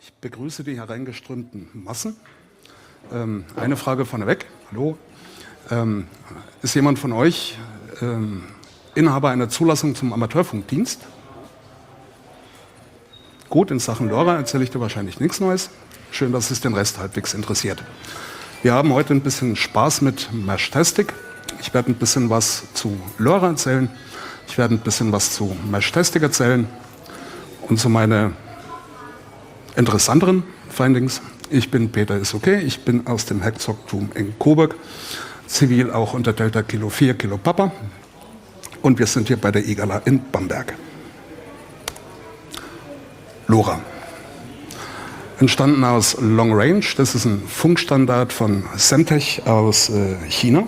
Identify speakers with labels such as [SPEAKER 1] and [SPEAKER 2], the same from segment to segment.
[SPEAKER 1] Ich begrüße die hereingeströmten Massen. Eine Frage vorneweg. Hallo. Ist jemand von euch Inhaber einer Zulassung zum Amateurfunkdienst? Gut, in Sachen LoRa erzähle ich dir wahrscheinlich nichts Neues. Schön, dass es den Rest halbwegs interessiert. Wir haben heute ein bisschen Spaß mit Meshtastic. Ich werde ein bisschen was zu LoRa erzählen. Ich werde ein bisschen was zu Meshtastic erzählen und zu meinen interessanteren Findings. Ich bin Peter ist okay. Ich bin aus dem Hackzock-Tum in Coburg, zivil auch unter Delta Kilo 4 Kilo Papa. Und wir sind hier bei der IGALA in Bamberg. LoRa. Entstanden aus Long Range. Das ist ein Funkstandard von Semtech aus China.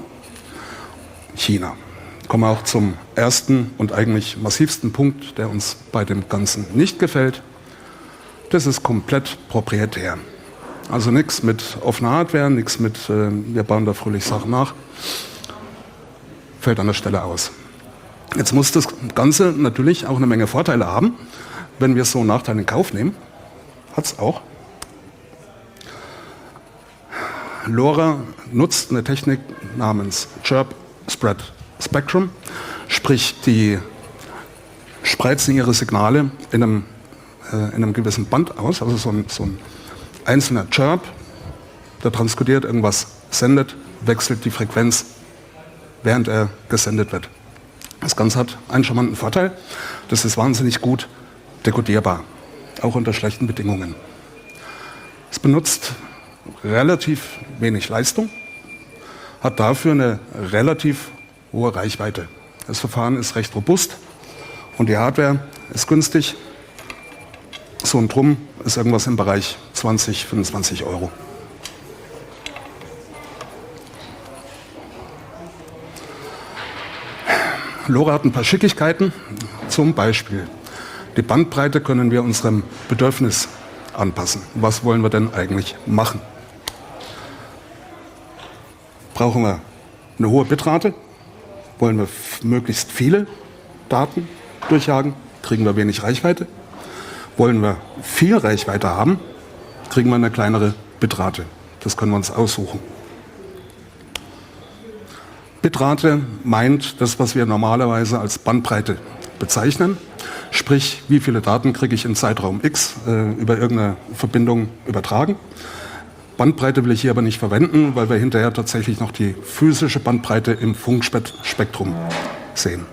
[SPEAKER 1] Kommen wir auch zum ersten und eigentlich massivsten Punkt, der uns bei dem Ganzen nicht gefällt. Das ist komplett proprietär. Also nichts mit offener Hardware, nichts mit, wir bauen da fröhlich Sachen nach. Fällt an der Stelle aus. Jetzt muss das Ganze natürlich auch eine Menge Vorteile haben, wenn wir so Nachteile in Kauf nehmen. Hat es auch. LoRa nutzt eine Technik namens Chirp Spread Spectrum, sprich die spreizen ihre Signale in einem gewissen Band aus, also so ein einzelner Chirp, der transkodiert irgendwas, sendet, wechselt die Frequenz, während er gesendet wird. Das Ganze hat einen charmanten Vorteil, das ist wahnsinnig gut dekodierbar, auch unter schlechten Bedingungen. Es benutzt relativ wenig Leistung, hat dafür eine relativ hohe Reichweite. Das Verfahren ist recht robust und die Hardware ist günstig. So ein Drum ist irgendwas im Bereich 20, 25 Euro. LoRa hat ein paar Schickigkeiten. Zum Beispiel, die Bandbreite können wir unserem Bedürfnis anpassen. Was wollen wir denn eigentlich machen? Brauchen wir eine hohe Bitrate? Wollen wir möglichst viele Daten durchjagen? Kriegen wir wenig Reichweite? Wollen wir viel Reichweite haben? Kriegen wir eine kleinere Bitrate. Das können wir uns aussuchen. Bitrate meint das, was wir normalerweise als Bandbreite bezeichnen. Sprich, wie viele Daten kriege ich in Zeitraum X über irgendeine Verbindung übertragen. Bandbreite will ich hier aber nicht verwenden, weil wir hinterher tatsächlich noch die physische Bandbreite im Funkspektrum sehen.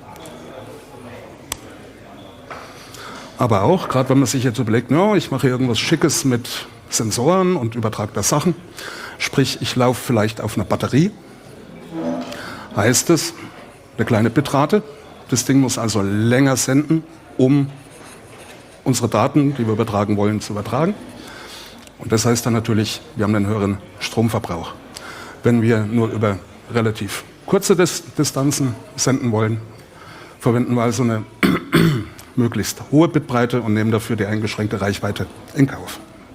[SPEAKER 1] Aber auch, gerade wenn man sich jetzt überlegt, no, ich mache hier irgendwas Schickes mit Sensoren und übertrage da Sachen, sprich, ich laufe vielleicht auf einer Batterie, heißt es, eine kleine Bitrate. Das Ding muss also länger senden, um unsere Daten, die wir übertragen wollen, zu übertragen. Und das heißt dann natürlich, wir haben einen höheren Stromverbrauch. Wenn wir nur über relativ kurze Distanzen senden wollen, verwenden wir also eine möglichst hohe Bitbreite und nehmen dafür die eingeschränkte Reichweite in Kauf.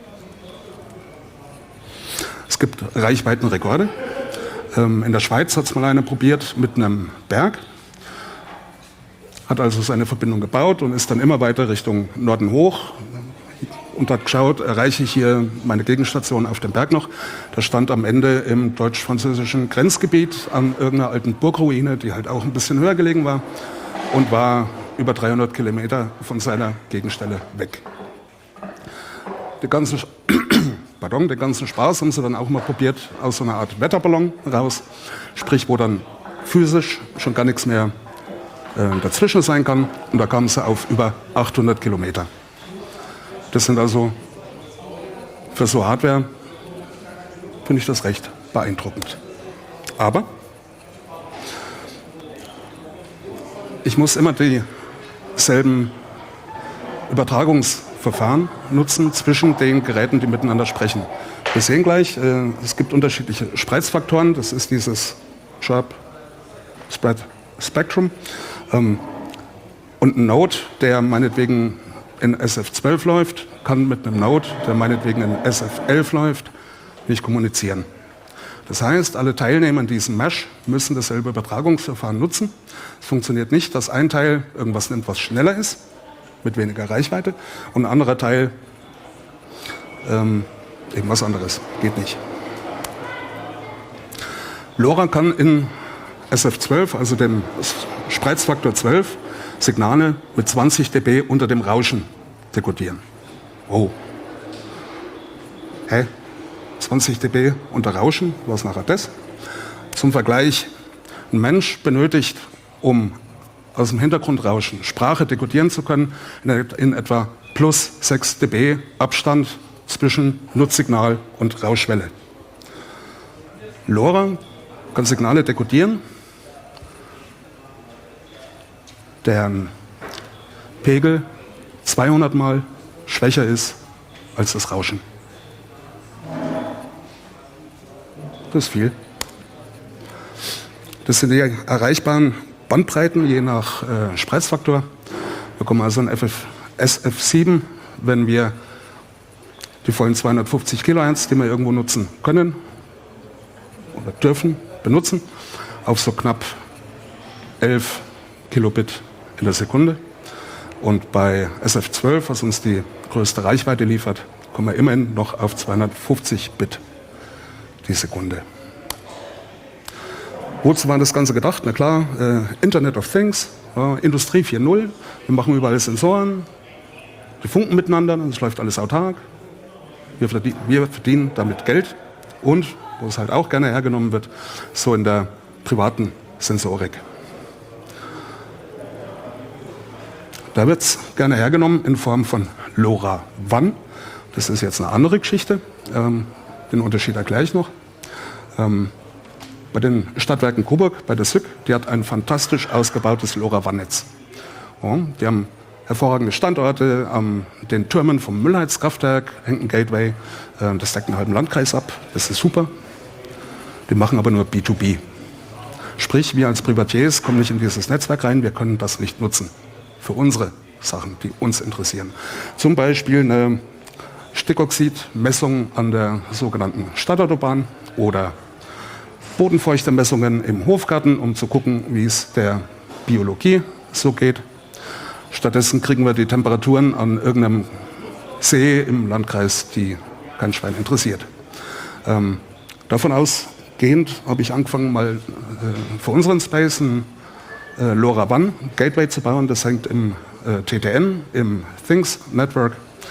[SPEAKER 1] Es gibt Reichweitenrekorde. In der Schweiz hat es mal einer probiert mit einem Berg, hat also seine Verbindung gebaut und ist dann immer weiter Richtung Norden hoch und hat geschaut, erreiche ich hier meine Gegenstation auf dem Berg noch. Da stand am Ende im deutsch-französischen Grenzgebiet an irgendeiner alten Burgruine, die halt auch ein bisschen höher gelegen war und war über 300 Kilometer von seiner Gegenstelle weg. Den ganzen Spaß haben sie dann auch mal probiert aus so einer Art Wetterballon raus, sprich wo dann physisch schon gar nichts mehr dazwischen sein kann. Und da kamen sie auf über 800 Kilometer. Das sind also für so Hardware, finde ich das recht beeindruckend. Aber ich muss immer dieselben Übertragungsverfahren nutzen zwischen den Geräten, die miteinander sprechen. Wir sehen gleich, es gibt unterschiedliche Spreizfaktoren. Das ist dieses Chirp Spread Spectrum. Und ein Node, der meinetwegen in SF12 läuft, kann mit einem Node, der meinetwegen in SF11 läuft, nicht kommunizieren. Das heißt, alle Teilnehmer in diesem Mesh müssen dasselbe Übertragungsverfahren nutzen. Es funktioniert nicht, dass ein Teil irgendwas nimmt, was schneller ist, mit weniger Reichweite, und ein anderer Teil irgendwas anderes. Geht nicht. LoRa kann in SF12, also dem Spreizfaktor 12, Signale mit 20 dB unter dem Rauschen dekodieren. Oh. Hä? 20 dB unter Rauschen? Was nachher das? Zum Vergleich, ein Mensch benötigt, um aus dem Hintergrundrauschen Sprache dekodieren zu können, in etwa plus 6 dB Abstand zwischen Nutzsignal und Rauschwelle. LoRa kann Signale dekodieren, deren Pegel 200 Mal schwächer ist als das Rauschen. Das ist viel. Das sind die erreichbaren Bandbreiten je nach Spreizfaktor. Wir kommen also an SF7, wenn wir die vollen 250 kHz, die wir irgendwo nutzen können oder dürfen, benutzen, auf so knapp 11 Kilobit in der Sekunde. Und bei SF12, was uns die größte Reichweite liefert, kommen wir immerhin noch auf 250 Bit die Sekunde. Wozu war das Ganze gedacht? Na klar, Internet of Things, Industrie 4.0, wir machen überall Sensoren, die funken miteinander, es läuft alles autark, wir verdienen damit Geld und, wo es halt auch gerne hergenommen wird, so in der privaten Sensorik. Da wird es gerne hergenommen in Form von LoRaWAN. Das ist jetzt eine andere Geschichte, den Unterschied erkläre ich noch. Bei den Stadtwerken Coburg, bei der SÜG, die hat ein fantastisch ausgebautes LoRaWAN-Netz. Ja, die haben hervorragende Standorte, an den Türmen vom Müllheizkraftwerk hängt ein Gateway, das deckt einen halben Landkreis ab, das ist super. Die machen aber nur B2B. Sprich, wir als Privatiers kommen nicht in dieses Netzwerk rein, wir können das nicht nutzen für unsere Sachen, die uns interessieren. Zum Beispiel eine Stickoxidmessung an der sogenannten Stadtautobahn oder Bodenfeuchtemessungen im Hofgarten, um zu gucken, wie es der Biologie so geht. Stattdessen kriegen wir die Temperaturen an irgendeinem See im Landkreis, die kein Schwein interessiert. Davon ausgehend habe ich angefangen, mal für unseren Space ein LoRaWAN Gateway zu bauen. Das hängt im TTN, im Things Network.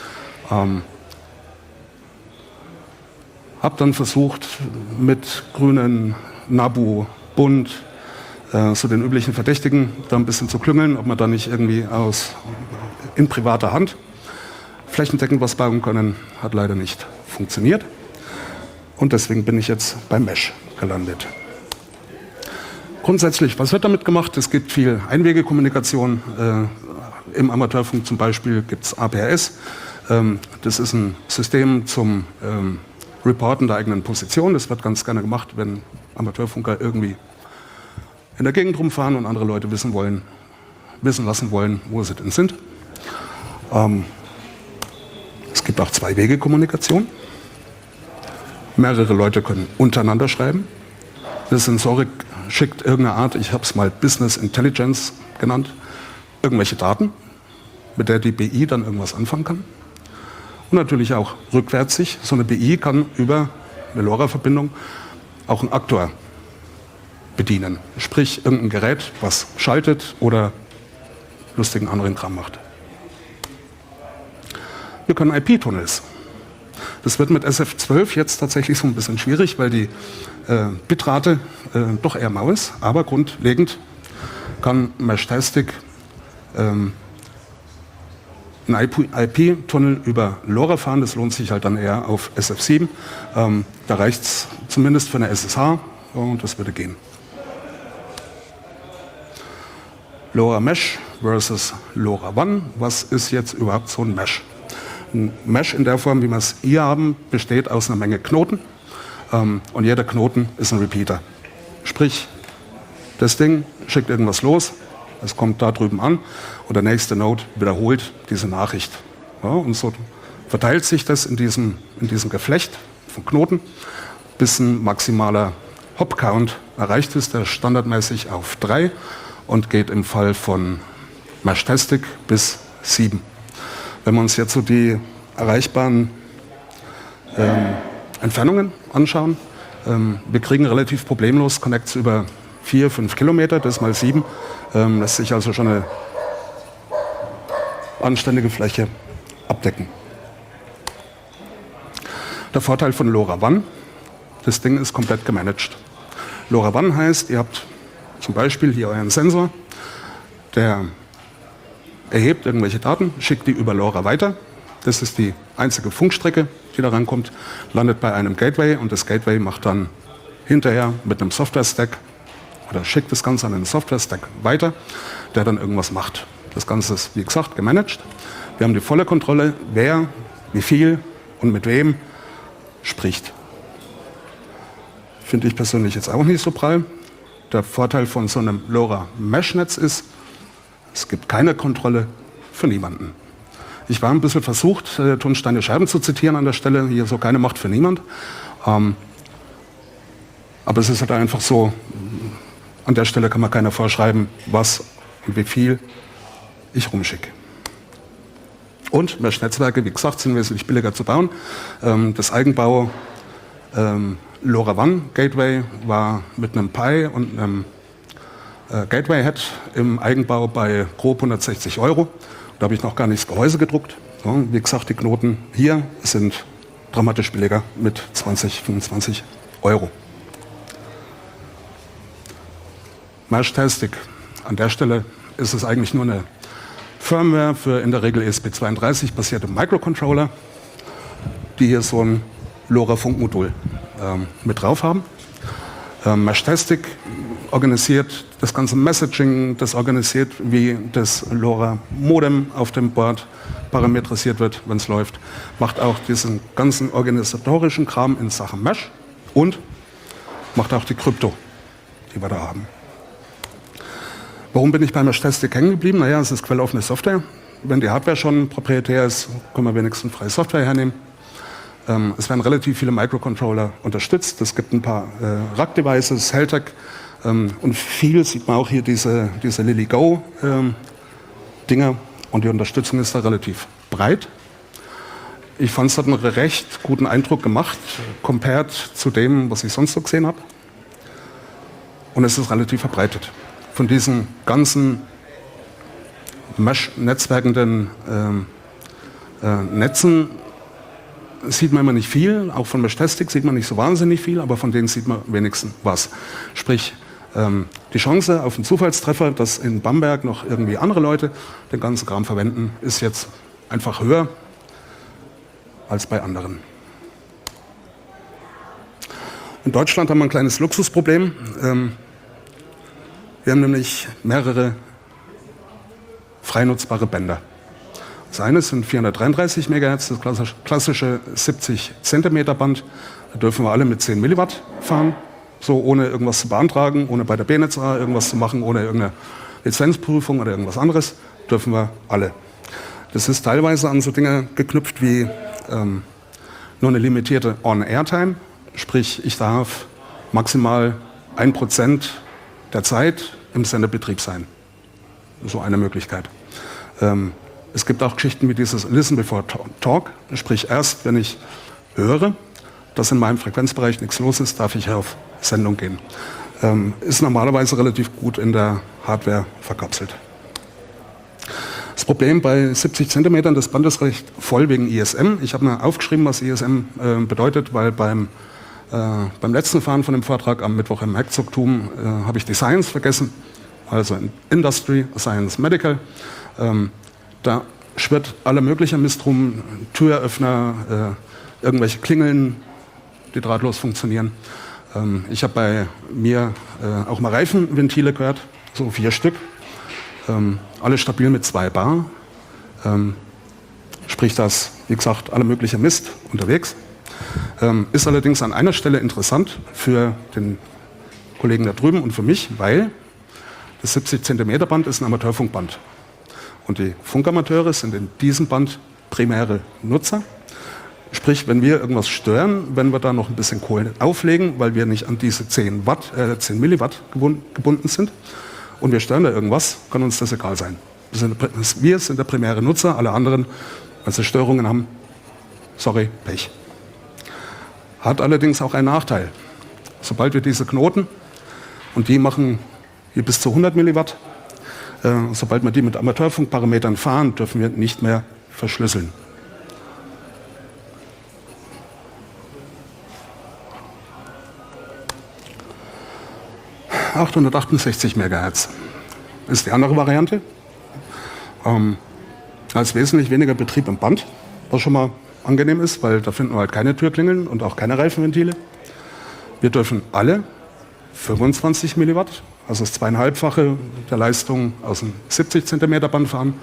[SPEAKER 1] Habe dann versucht, mit grünen Nabu, Bund, so den üblichen Verdächtigen, da ein bisschen zu klüngeln, ob man da nicht irgendwie in privater Hand flächendeckend was bauen können. Hat leider nicht funktioniert. Und deswegen bin ich jetzt beim Mesh gelandet. Grundsätzlich, was wird damit gemacht? Es gibt viel Einwegekommunikation. Im Amateurfunk zum Beispiel gibt es APRS. Das ist ein System zum Reporten der eigenen Position. Das wird ganz gerne gemacht, wenn Amateurfunker irgendwie in der Gegend rumfahren und andere Leute wissen lassen wollen, wo sie denn sind. Es gibt auch Zwei-Wege-Kommunikation. Mehrere Leute können untereinander schreiben. Eine Sensorik schickt irgendeine Art, ich habe es mal Business Intelligence genannt, irgendwelche Daten, mit der die BI dann irgendwas anfangen kann. Und natürlich auch rückwärtsig. So eine BI kann über eine LoRa-Verbindung auch einen Aktor bedienen. Sprich, irgendein Gerät, was schaltet oder lustigen anderen Kram macht. Wir können IP-Tunnels. Das wird mit SF12 jetzt tatsächlich so ein bisschen schwierig, weil die Bitrate doch eher mau ist. Aber grundlegend kann Meshtastic einen IP-Tunnel über LoRa fahren. Das lohnt sich halt dann eher auf SF7. Da reicht es zumindest für eine SSH und das würde gehen. LoRa Mesh versus LoRaWAN. Was ist jetzt überhaupt so ein Mesh? Ein Mesh in der Form, wie wir es hier haben, besteht aus einer Menge Knoten. Und jeder Knoten ist ein Repeater. Sprich, das Ding schickt irgendwas los, es kommt da drüben an und der nächste Node wiederholt diese Nachricht. Ja, und so verteilt sich das in diesem Geflecht von Knoten, bis ein maximaler Hop-Count erreicht ist, der standardmäßig auf 3 und geht im Fall von Meshtastic bis 7. Wenn wir uns jetzt so die erreichbaren Entfernungen anschauen. Wir kriegen relativ problemlos Connects über 4, 5 Kilometer, das mal 7. Lässt sich also schon eine anständige Fläche abdecken. Der Vorteil von LoRaWAN, das Ding ist komplett gemanagt. LoRaWAN heißt, ihr habt zum Beispiel hier euren Sensor, der erhebt irgendwelche Daten, schickt die über LoRa weiter. Das ist die einzige Funkstrecke, die da rankommt, landet bei einem Gateway und das Gateway macht dann hinterher mit einem Software-Stack oder schickt das Ganze an einen Software-Stack weiter, der dann irgendwas macht. Das Ganze ist, wie gesagt, gemanagt. Wir haben die volle Kontrolle, wer, wie viel und mit wem spricht. Finde ich persönlich jetzt auch nicht so prall. Der Vorteil von so einem LoRa-Mesh-Netz ist, es gibt keine Kontrolle für niemanden. Ich war ein bisschen versucht, Tonsteine Scherben zu zitieren an der Stelle, hier so keine Macht für niemand. Aber es ist halt einfach so, an der Stelle kann man keiner vorschreiben, was und wie viel ich rumschicke. Und Mesh-Netzwerke, wie gesagt, sind wesentlich billiger zu bauen. Das Eigenbau LoRaWAN Gateway war mit einem Pi und einem Gateway-Head im Eigenbau bei grob 160 €. Da habe ich noch gar nicht das Gehäuse gedruckt. So, wie gesagt, die Knoten hier sind dramatisch billiger mit 20, 25 €. Mesh-Tastic. An der Stelle ist es eigentlich nur eine Firmware für in der Regel ESP32 basierte Microcontroller, die hier so ein LoRa-Funkmodul mit drauf haben. Mesh-Tastic organisiert das ganze Messaging, das organisiert, wie das LoRa-Modem auf dem Board parametrisiert wird, wenn es läuft, macht auch diesen ganzen organisatorischen Kram in Sachen Mesh und macht auch die Krypto, die wir da haben. Warum bin ich bei Mesh-Tastic hängen geblieben? Naja, es ist quelloffene Software. Wenn die Hardware schon proprietär ist, können wir wenigstens freie Software hernehmen. Es werden relativ viele Microcontroller unterstützt. Es gibt ein paar Rack-Devices, Heltec und viel sieht man auch hier diese LilyGo-Dinger und die Unterstützung ist da relativ breit. Ich fand, es hat einen recht guten Eindruck gemacht, compared zu dem, was ich sonst so gesehen habe. Und es ist relativ verbreitet. Von diesen ganzen Mesh-netzwerkenden Netzen sieht man immer nicht viel, auch von Mesh-Tastic sieht man nicht so wahnsinnig viel, aber von denen sieht man wenigstens was. Sprich, die Chance auf einen Zufallstreffer, dass in Bamberg noch irgendwie andere Leute den ganzen Kram verwenden, ist jetzt einfach höher als bei anderen. In Deutschland haben wir ein kleines Luxusproblem. Wir haben nämlich mehrere freinutzbare Bänder. Das eine sind 433 MHz, das klassische 70 cm Band. Da dürfen wir alle mit 10 Milliwatt fahren, so ohne irgendwas zu beantragen, ohne bei der BNetzA irgendwas zu machen, ohne irgendeine Lizenzprüfung oder irgendwas anderes, dürfen wir alle. Das ist teilweise an so Dinge geknüpft wie nur eine limitierte On-Air-Time, sprich ich darf maximal 1% der Zeit im Senderbetrieb sein. So eine Möglichkeit. Es gibt auch Geschichten wie dieses Listen before Talk, sprich erst, wenn ich höre, dass in meinem Frequenzbereich nichts los ist, darf ich auf Sendung gehen. Ist normalerweise relativ gut in der Hardware verkapselt. Das Problem bei 70 cm des Bandes recht voll wegen ISM. Ich habe mir aufgeschrieben, was ISM bedeutet, weil beim letzten Fahren von dem Vortrag am Mittwoch im Herzogtum habe ich die Science vergessen, also Industry, Science, Medical. Da schwirrt aller möglicher Mist rum, Türöffner, irgendwelche Klingeln, die drahtlos funktionieren. Ich habe bei mir auch mal Reifenventile gehört, so 4 Stück. Alle stabil mit 2 Bar. Sprich, das, wie gesagt, aller möglicher Mist unterwegs. Ist allerdings an einer Stelle interessant für den Kollegen da drüben und für mich, weil das 70 cm Band ist ein Amateurfunkband. Und die Funkamateure sind in diesem Band primäre Nutzer. Sprich, wenn wir irgendwas stören, wenn wir da noch ein bisschen Kohle auflegen, weil wir nicht an diese 10 Milliwatt gebunden sind und wir stören da irgendwas, kann uns das egal sein. Wir sind der primäre Nutzer, alle anderen, wenn sie Störungen haben, sorry, Pech. Hat allerdings auch einen Nachteil. Sobald wir diese Knoten, und die machen hier bis zu 100 Milliwatt, sobald wir die mit Amateurfunkparametern fahren, dürfen wir nicht mehr verschlüsseln. ...868 MHz ist die andere Variante. Da ist wesentlich weniger Betrieb im Band, was schon mal angenehm ist, weil da finden wir halt keine Türklingeln und auch keine Reifenventile. Wir dürfen alle 25 Milliwatt, also das 2,5-fache der Leistung aus dem 70 cm Band fahren.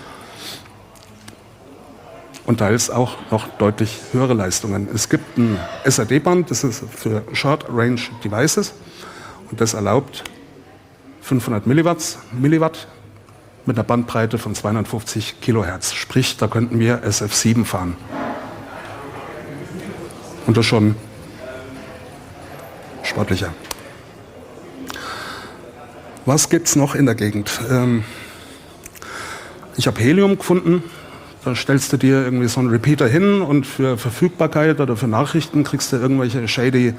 [SPEAKER 1] Und teils auch noch deutlich höhere Leistungen. Es gibt ein SRD-Band, das ist für Short Range Devices und das erlaubt 500 Milliwatt mit einer Bandbreite von 250 Kilohertz. Sprich, da könnten wir SF7 fahren. Und das schon sportlicher. Was gibt es noch in der Gegend? Ich habe Helium gefunden. Da stellst du dir irgendwie so einen Repeater hin und für Verfügbarkeit oder für Nachrichten kriegst du irgendwelche shady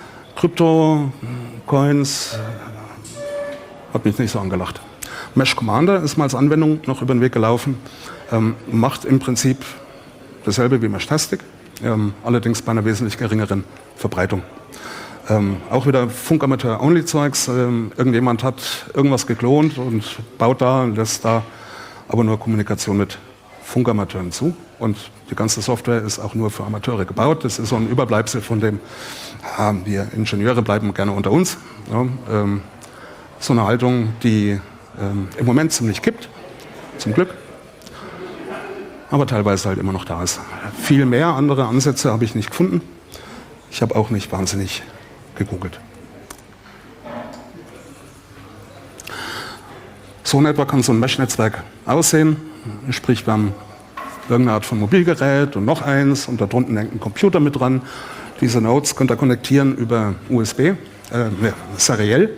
[SPEAKER 1] Krypto-Coins. Hat mich nicht so angelacht. Mesh Commander ist mal als Anwendung noch über den Weg gelaufen. Macht im Prinzip dasselbe wie Meshtastic, allerdings bei einer wesentlich geringeren Verbreitung. Auch wieder Funkamateur-Only-Zeugs. Irgendjemand hat irgendwas geklont und baut da und lässt da aber nur Kommunikation mit Funkamateuren zu. Und die ganze Software ist auch nur für Amateure gebaut. Das ist so ein Überbleibsel von dem, wir Ingenieure bleiben gerne unter uns. Ja, so eine Haltung, die im Moment ziemlich kippt, zum Glück, aber teilweise halt immer noch da ist. Viel mehr andere Ansätze habe ich nicht gefunden. Ich habe auch nicht wahnsinnig gegoogelt. So in etwa kann so ein Mesh-Netzwerk aussehen. Sprich, wir haben irgendeine Art von Mobilgerät und noch eins und da drunten hängt ein Computer mit dran. Diese Nodes könnt ihr konnektieren über USB, seriell.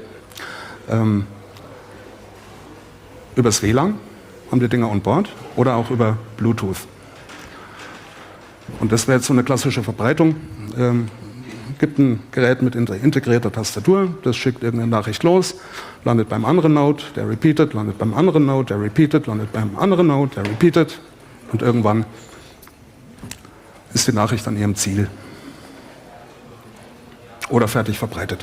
[SPEAKER 1] Übers WLAN haben die Dinger on board oder auch über Bluetooth. Und das wäre jetzt so eine klassische Verbreitung. Gibt ein Gerät mit integrierter Tastatur, das schickt irgendeine Nachricht los, landet beim anderen Node, der repeatet, landet beim anderen Node, der repeatet, landet beim anderen Node, der repeatet und irgendwann ist die Nachricht an ihrem Ziel oder fertig verbreitet.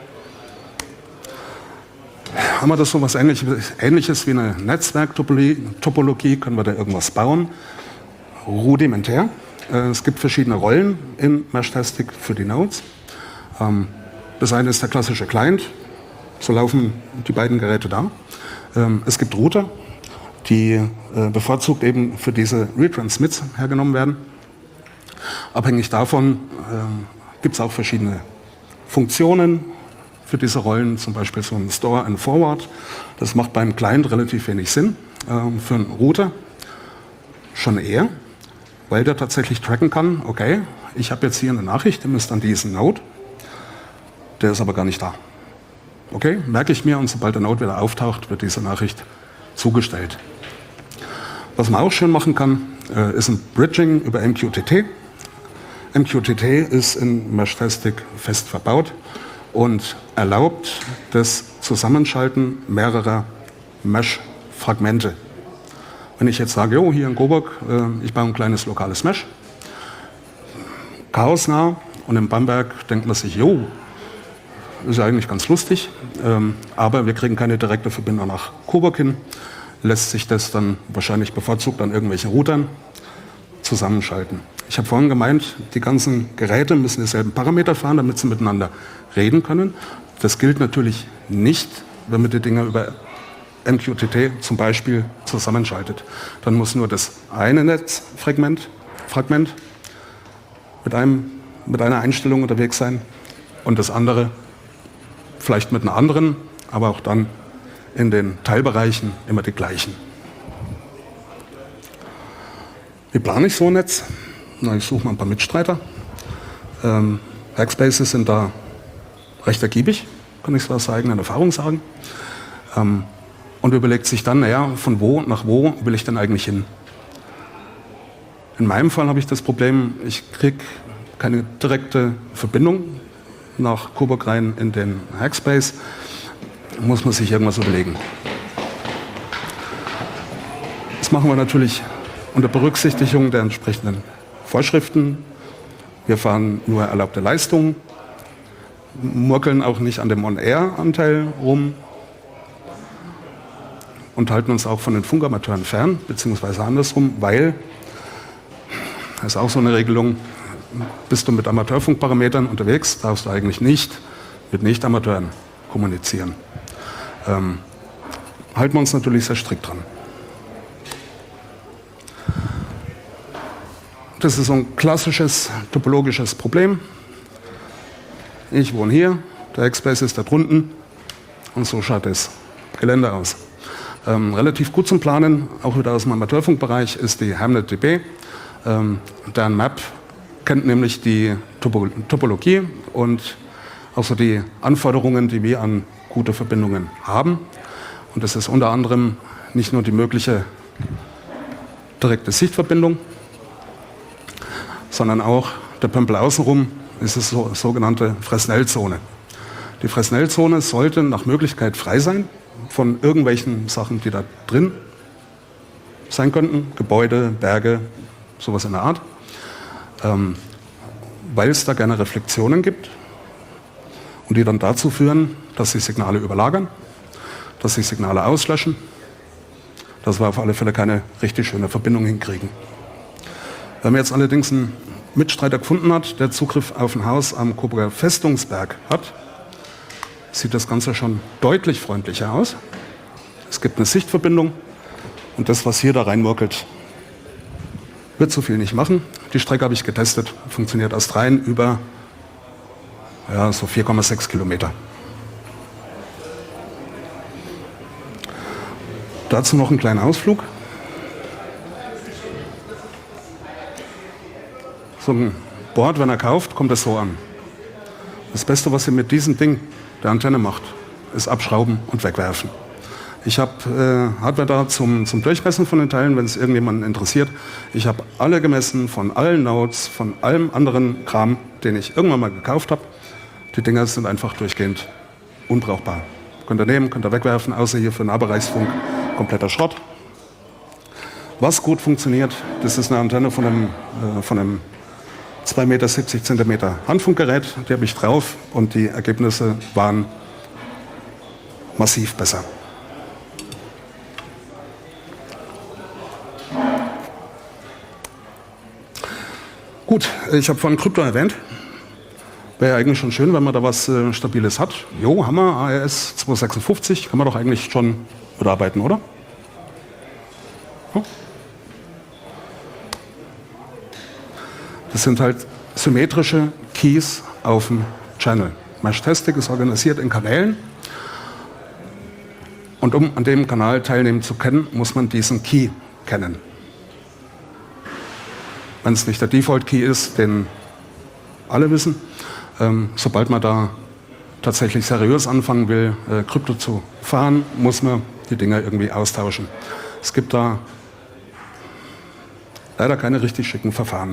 [SPEAKER 1] Haben wir das so was Ähnliches wie eine Netzwerktopologie, können wir da irgendwas bauen, rudimentär. Es gibt verschiedene Rollen in Meshtastic für die Nodes. Das eine ist der klassische Client, so laufen die beiden Geräte da. Es gibt Router, die bevorzugt eben für diese Retransmits hergenommen werden. Abhängig davon gibt es auch verschiedene Funktionen für diese Rollen, zum Beispiel so ein Store and Forward. Das macht beim Client relativ wenig Sinn. Für einen Router schon eher, weil der tatsächlich tracken kann, okay, ich habe jetzt hier eine Nachricht, die ist an diesen Node, der ist aber gar nicht da. Okay, merke ich mir und sobald der Node wieder auftaucht, wird diese Nachricht zugestellt. Was man auch schön machen kann, ist ein Bridging über MQTT. MQTT ist in Meshtastic fest verbaut und erlaubt das Zusammenschalten mehrerer Mesh-Fragmente. Wenn ich jetzt sage, jo, hier in Coburg, ich baue ein kleines lokales Mesh, chaosnah, und in Bamberg denkt man sich, jo, ist ja eigentlich ganz lustig, aber wir kriegen keine direkte Verbindung nach Coburg hin, lässt sich das dann wahrscheinlich bevorzugt an irgendwelchen Routern zusammenschalten. Ich habe vorhin gemeint, die ganzen Geräte müssen dieselben Parameter fahren, damit sie miteinander reden können. Das gilt natürlich nicht, wenn man die Dinger über MQTT zum Beispiel zusammenschaltet. Dann muss nur das eine Netzfragment mit einer Einstellung unterwegs sein und das andere vielleicht mit einer anderen, aber auch dann in den Teilbereichen immer die gleichen. Wie plane ich so ein Netz? Na, ich suche mal ein paar Mitstreiter. Workspaces sind da recht ergiebig, kann ich so aus eigener Erfahrung sagen. Und überlegt sich dann, naja, von wo nach wo will ich denn eigentlich hin? In meinem Fall habe ich das Problem, ich kriege keine direkte Verbindung nach Coburg rein in den Hackspace. Muss man sich irgendwas überlegen. Das machen wir natürlich unter Berücksichtigung der entsprechenden Vorschriften. Wir fahren nur erlaubte Leistungen, murkeln auch nicht an dem On-Air-Anteil rum und halten uns auch von den Funkamateuren fern, beziehungsweise andersrum, weil, das ist auch so eine Regelung, bist du mit Amateurfunkparametern unterwegs, darfst du eigentlich nicht mit Nicht-Amateuren kommunizieren. Halten wir uns natürlich sehr strikt dran. Das ist so ein klassisches topologisches Problem. Ich wohne hier, der Hackspace ist da drunten und so schaut das Gelände aus. Relativ gut zum Planen, auch wieder aus dem Amateurfunkbereich, ist die HamletDB. Deren Map kennt nämlich die Topologie und auch so die Anforderungen, die wir an gute Verbindungen haben. Und das ist unter anderem nicht nur die mögliche direkte Sichtverbindung, sondern auch der Pömpel außenrum ist es sogenannte Fresnel-Zone. Die Fresnel-Zone sollte nach Möglichkeit frei sein von irgendwelchen Sachen, die da drin sein könnten, Gebäude, Berge, sowas in der Art, weil es da gerne Reflexionen gibt und die dann dazu führen, dass sich Signale überlagern, dass sich Signale auslöschen, dass wir auf alle Fälle keine richtig schöne Verbindung hinkriegen. Wenn man jetzt allerdings einen Mitstreiter gefunden hat, der Zugriff auf ein Haus am Coburger Festungsberg hat, sieht das Ganze schon deutlich freundlicher aus. Es gibt eine Sichtverbindung und das, was hier da reinmurkelt, wird so viel nicht machen. Die Strecke habe ich getestet, funktioniert astrein über so 4,6 Kilometer. Dazu noch einen kleinen Ausflug. So ein Board, wenn er kauft, kommt es so an. Das Beste, was ihr mit diesem Ding, der Antenne, macht, ist abschrauben und wegwerfen. Ich habe Hardware da zum Durchmessen von den Teilen, wenn es irgendjemanden interessiert. Ich habe alle gemessen, von allen Nodes, von allem anderen Kram, den ich irgendwann mal gekauft habe. Die Dinger sind einfach durchgehend unbrauchbar. Könnt ihr nehmen, könnt ihr wegwerfen, außer hier für Nahbereichsfunk kompletter Schrott. Was gut funktioniert, das ist eine Antenne von einem 2,70 Meter Handfunkgerät, die habe ich drauf und die Ergebnisse waren massiv besser. Gut, ich habe vorhin Krypto erwähnt. Wäre ja eigentlich schon schön, wenn man da was Stabiles hat. Jo, haben wir, ARS 256, kann man doch eigentlich schon mitarbeiten, oder? Das sind halt symmetrische Keys auf dem Channel. Mesh-Tastic ist organisiert in Kanälen. Und um an dem Kanal teilnehmen zu können, muss man diesen Key kennen. Wenn es nicht der Default-Key ist, den alle wissen, sobald man da tatsächlich seriös anfangen will, Krypto zu fahren, muss man die Dinger irgendwie austauschen. Es gibt da leider keine richtig schicken Verfahren.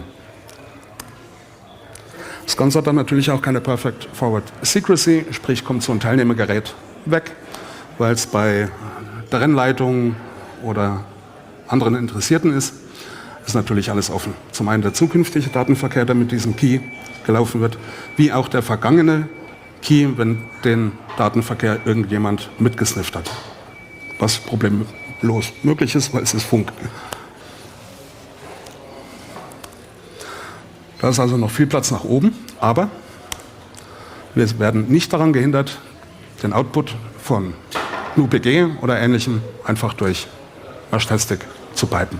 [SPEAKER 1] Das Ganze hat dann natürlich auch keine Perfect Forward Secrecy, sprich kommt so ein Teilnehmergerät weg, weil es bei der Rennleitung oder anderen Interessierten ist natürlich alles offen. Zum einen der zukünftige Datenverkehr, der mit diesem Key gelaufen wird, wie auch der vergangene Key, wenn den Datenverkehr irgendjemand mitgesnifft hat. Was problemlos möglich ist, weil es ist Funk. Da ist also noch viel Platz nach oben, aber wir werden nicht daran gehindert, den Output von UPG oder Ähnlichem einfach durch Mesh-Tastic zu pipen.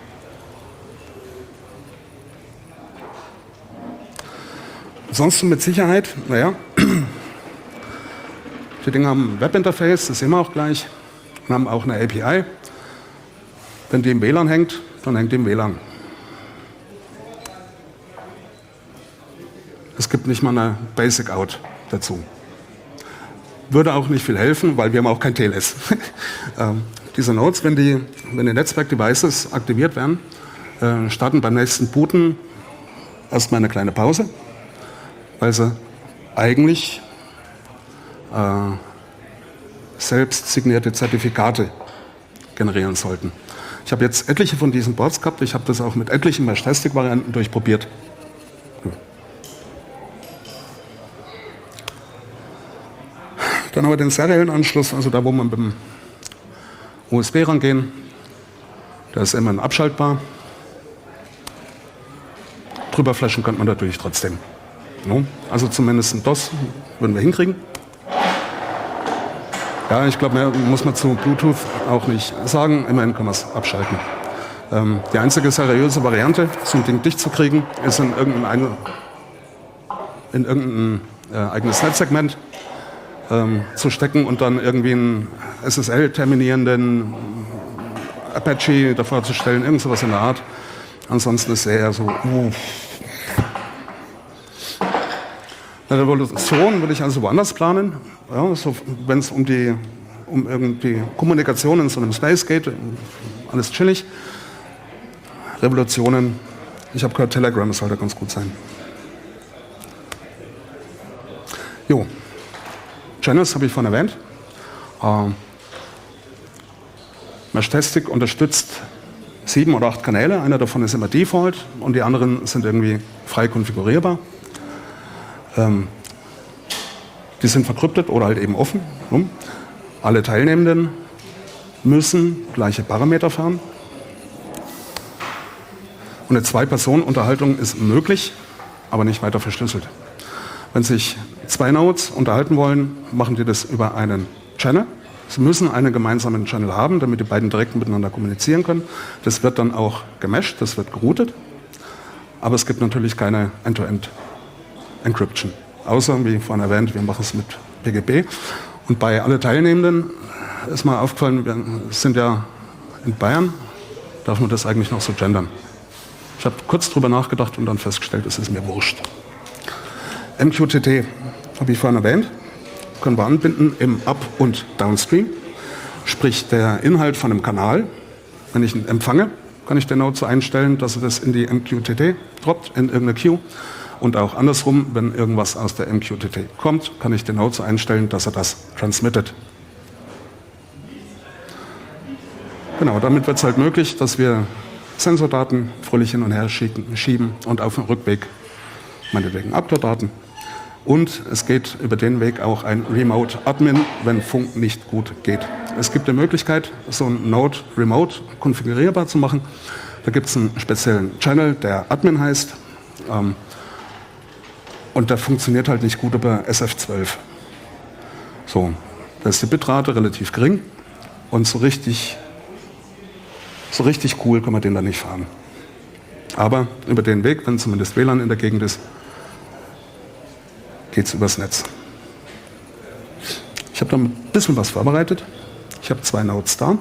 [SPEAKER 1] Ansonsten mit Sicherheit, die Dinge haben ein Webinterface, das ist immer auch gleich, und haben auch eine API. Wenn die im WLAN hängt, dann hängt die im WLAN. Es gibt nicht mal eine Basic Out dazu. Würde auch nicht viel helfen, weil wir haben auch kein TLS. Diese Nodes, wenn die Netzwerk-Devices aktiviert werden, starten beim nächsten Booten erstmal eine kleine Pause, weil sie eigentlich selbst signierte Zertifikate generieren sollten. Ich habe jetzt etliche von diesen Boards gehabt. Ich habe das auch mit etlichen Mesh-Tastic-Varianten durchprobiert. Dann haben wir den seriellen Anschluss, also da, wo man mit dem USB rangehen. Der ist immerhin abschaltbar. Drüber flashen könnte man natürlich trotzdem. No? Also zumindest ein DOS würden wir hinkriegen. Ja, ich glaube, mehr muss man zu Bluetooth auch nicht sagen. Immerhin kann man es abschalten. Die einzige seriöse Variante, so ein Ding dicht zu kriegen, ist in irgendein eigenes Netzsegment zu stecken und dann irgendwie einen SSL-terminierenden Apache davor zu stellen, irgend sowas in der Art. Ansonsten ist er eher so. Eine Revolution würde ich also woanders planen. Ja, so, wenn es um irgendwie Kommunikation in so einem Space geht, alles chillig. Revolutionen, ich habe gehört, Telegram soll da ganz gut sein. Jo, Channels habe ich vorhin erwähnt. Mesh-Tastic unterstützt 7 oder 8 Kanäle. Einer davon ist immer Default und die anderen sind irgendwie frei konfigurierbar. Die sind verkryptet oder halt eben offen. Alle Teilnehmenden müssen gleiche Parameter fahren. Und eine Zwei-Personen-Unterhaltung ist möglich, aber nicht weiter verschlüsselt. Wenn sich 2 Nodes unterhalten wollen, machen die das über einen Channel. Sie müssen einen gemeinsamen Channel haben, damit die beiden direkt miteinander kommunizieren können. Das wird dann auch gemasht, das wird geroutet. Aber es gibt natürlich keine End-to-End-Encryption. Außer, wie vorhin erwähnt, wir machen es mit PGP. Und bei alle Teilnehmenden ist mal aufgefallen, wir sind ja in Bayern, darf man das eigentlich noch so gendern. Ich habe kurz drüber nachgedacht und dann festgestellt, es ist mir wurscht. MQTT habe ich vorhin erwähnt, können wir anbinden im Up- und Downstream. Sprich, der Inhalt von einem Kanal, wenn ich ihn empfange, kann ich den Node so einstellen, dass er das in die MQTT droppt, in irgendeine Queue. Und auch andersrum, wenn irgendwas aus der MQTT kommt, kann ich den Node so einstellen, dass er das transmittet. Genau, damit wird es halt möglich, dass wir Sensordaten fröhlich hin und her schieben und auf dem Rückweg meinetwegen Upload-Daten. Und es geht über den Weg auch ein Remote-Admin, wenn Funk nicht gut geht. Es gibt die Möglichkeit, so einen Node remote konfigurierbar zu machen. Da gibt es einen speziellen Channel, der Admin heißt. Und der funktioniert halt nicht gut über SF12. So, da ist die Bitrate relativ gering und so richtig cool kann man den da nicht fahren. Aber über den Weg, wenn zumindest WLAN in der Gegend ist, geht es übers Netz. Ich habe da ein bisschen was vorbereitet. Ich habe 2 Nodes da.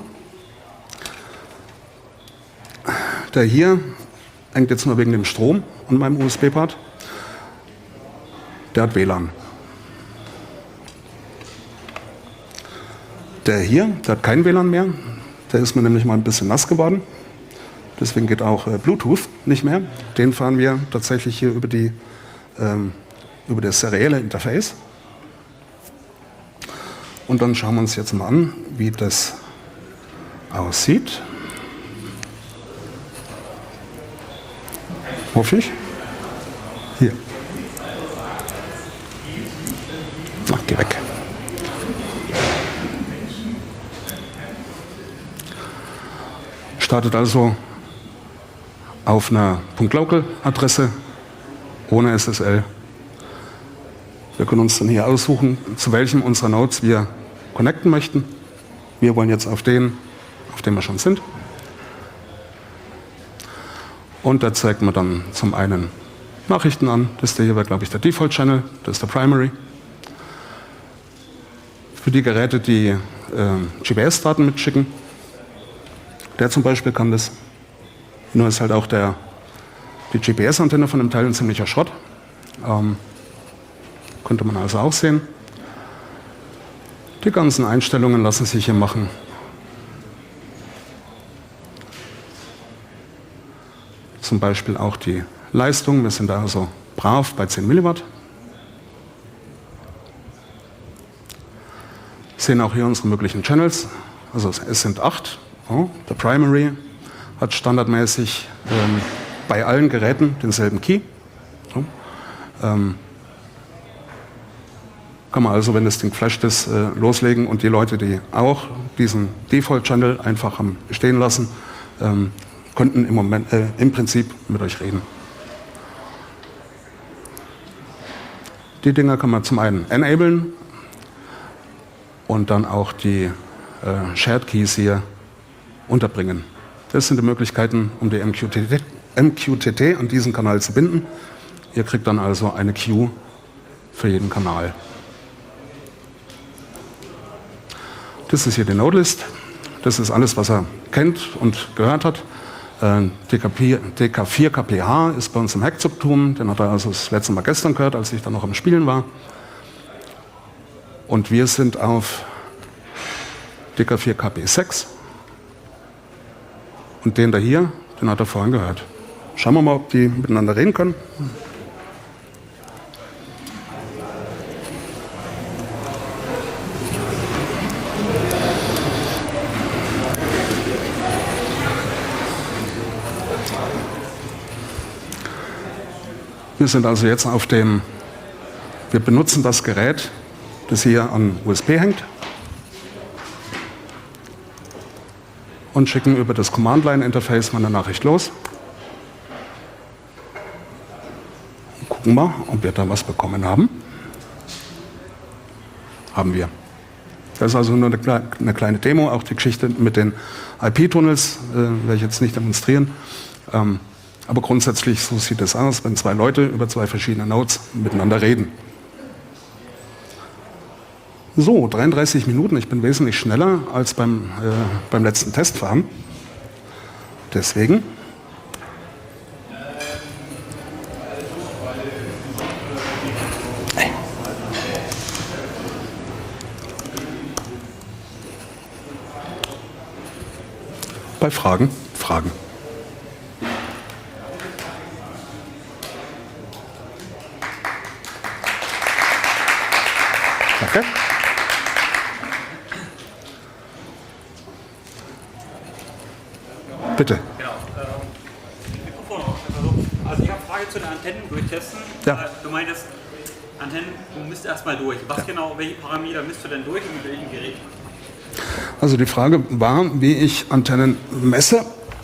[SPEAKER 1] Der hier hängt jetzt nur wegen dem Strom an meinem USB-Port. Der hat WLAN. Der hier, der hat kein WLAN mehr. Der ist mir nämlich mal ein bisschen nass geworden. Deswegen geht auch Bluetooth nicht mehr. Den fahren wir tatsächlich hier über das serielle Interface. Und dann schauen wir uns jetzt mal an, wie das aussieht. Hoffe ich. Hier. Ach, geh weg. Startet also auf einer .local-Adresse ohne SSL. Wir können uns dann hier aussuchen, zu welchem unserer Nodes wir connecten möchten. Wir wollen jetzt auf dem wir schon sind. Und da zeigt man dann zum einen Nachrichten an. Das ist hier, glaube ich, der Default-Channel, das ist der Primary. Für die Geräte, die GPS-Daten mitschicken, der zum Beispiel kann das. Nur ist halt auch die GPS-Antenne von dem Teil ein ziemlicher Schrott. Könnte man also auch sehen. Die ganzen Einstellungen lassen sich hier machen. Zum Beispiel auch die Leistung. Wir sind da also brav bei 10 Milliwatt. Sehen auch hier unsere möglichen Channels. Also es sind 8. Oh, der Primary hat standardmäßig bei allen Geräten denselben Key. So. Kann man also, wenn das Ding flasht ist, loslegen und die Leute, die auch diesen Default-Channel einfach haben stehen lassen, könnten im Prinzip mit euch reden. Die Dinger kann man zum einen enablen und dann auch die Shared Keys hier unterbringen. Das sind die Möglichkeiten, um die MQTT an diesen Kanal zu binden. Ihr kriegt dann also eine Queue für jeden Kanal. Das ist hier die Nodelist. Das ist alles, was er kennt und gehört hat. DK4KPH ist bei uns im Hackzugtum. Den hat er also das letzte Mal gestern gehört, als ich dann noch am Spielen war. Und wir sind auf DK4KP6. Und den da hier, den hat er vorhin gehört. Schauen wir mal, ob die miteinander reden können. Wir sind also jetzt auf dem, wir benutzen das Gerät, das hier an USB hängt und schicken über das Command-Line-Interface mal eine Nachricht los. Und gucken mal, ob wir da was bekommen haben. Haben wir. Das ist also nur eine kleine Demo, auch die Geschichte mit den IP-Tunnels werde ich jetzt nicht demonstrieren. Aber grundsätzlich, so sieht es aus, wenn zwei Leute über zwei verschiedene Nodes miteinander reden. So, 33 Minuten, ich bin wesentlich schneller als beim letzten Testfahren. Deswegen. Bei Fragen, Fragen. Danke. Bitte.
[SPEAKER 2] Genau. Mikrofon. Also ich habe eine Frage zu den Antennen durchtesten.
[SPEAKER 1] Ja.
[SPEAKER 2] Du meintest, Antennen, du misst erstmal durch. Was genau, welche Parameter misst du denn durch und mit welchem Gerät?
[SPEAKER 1] Also die Frage war, wie ich Antennen messe.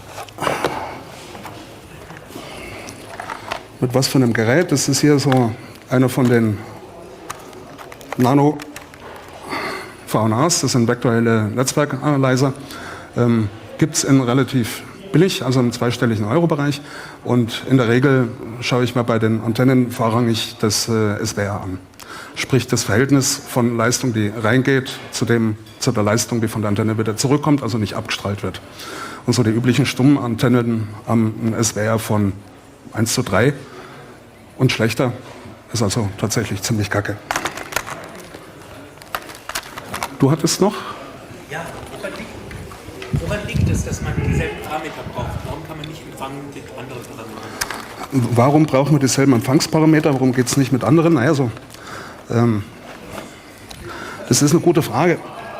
[SPEAKER 1] Mit was für einem Gerät? Das ist hier so einer von den Nano VNAs, das sind vektorelle Netzwerkanalyzer. Gibt es in relativ billig, also im zweistelligen Euro-Bereich. Und in der Regel schaue ich mir bei den Antennen vorrangig das SWR an. Sprich das Verhältnis von Leistung, die reingeht, zu der Leistung, die von der Antenne wieder zurückkommt, also nicht abgestrahlt wird. Und so die üblichen stummen Antennen haben ein SWR von 1:3 und schlechter ist also tatsächlich ziemlich kacke. Du hattest noch?
[SPEAKER 3] Ja, woran liegt es, dass man dieselben Parameter braucht? Warum kann man nicht empfangen mit anderen Parametern?
[SPEAKER 1] Warum brauchen wir dieselben Empfangsparameter? Warum geht es nicht mit anderen? Naja, so. Das ist eine gute Frage.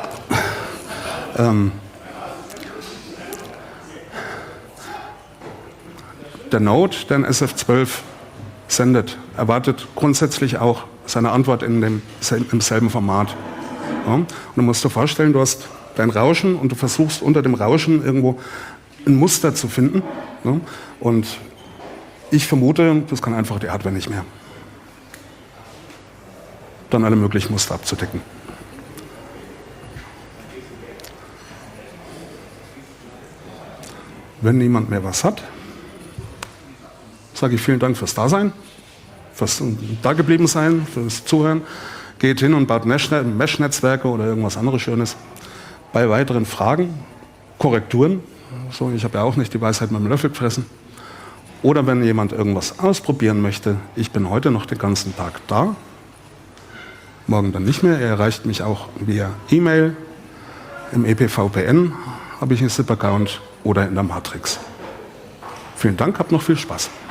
[SPEAKER 1] Der Node, der ein SF12 sendet, erwartet grundsätzlich auch seine Antwort im selben Format. Ja? Und du musst dir vorstellen, du hast dein Rauschen und du versuchst unter dem Rauschen irgendwo ein Muster zu finden. Ja? Und ich vermute, das kann einfach die Hardware nicht mehr. Dann alle möglichen Muster abzudecken. Wenn niemand mehr was hat, sage ich vielen Dank fürs Dasein, fürs dageblieben sein, fürs Zuhören. Geht hin und baut Mesh-Netzwerke oder irgendwas anderes Schönes. Bei weiteren Fragen, Korrekturen, so, ich habe ja auch nicht die Weisheit mit dem Löffel gefressen. Oder wenn jemand irgendwas ausprobieren möchte, ich bin heute noch den ganzen Tag da, morgen dann nicht mehr. Er erreicht mich auch via E-Mail, im EPVPN habe ich einen SIP-Account oder in der Matrix. Vielen Dank, habt noch viel Spaß.